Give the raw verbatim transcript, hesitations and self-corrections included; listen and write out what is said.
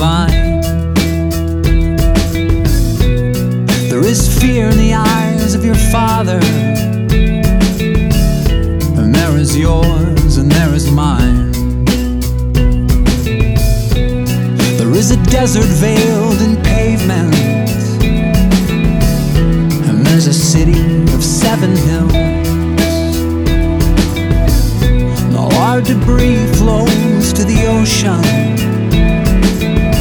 mine. There is fear in the eyes of your father, and there is yours and there is mine. There is a desert veiled in pavement, and there's a city of seven hills. And all our debris flows to the ocean,